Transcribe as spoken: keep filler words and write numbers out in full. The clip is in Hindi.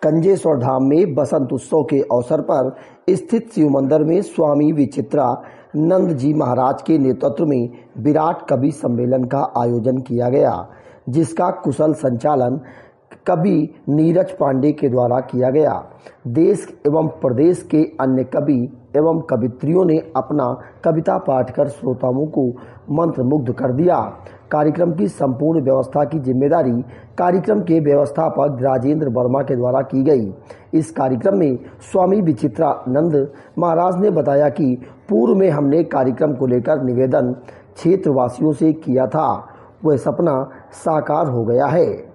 कंजेश्वर धाम में बसंत उत्सव के अवसर पर स्थित शिव मंदिर में स्वामी विचित्रानंद जी महाराज के नेतृत्व में विराट कवि सम्मेलन का आयोजन किया गया, जिसका कुशल संचालन कवि नीरज पांडे के द्वारा किया गया। देश एवं प्रदेश के अन्य कवि एवं कवित्रियों ने अपना कविता पाठ कर श्रोताओं को मंत्रमुग्ध कर दिया। कार्यक्रम की संपूर्ण व्यवस्था की जिम्मेदारी कार्यक्रम के व्यवस्थापक राजेंद्र वर्मा के द्वारा की गई। इस कार्यक्रम में स्वामी विचित्रानंद महाराज ने बताया कि पूर्व में हमने कार्यक्रम को लेकर निवेदन क्षेत्रवासियों से किया था, वह सपना साकार हो गया है।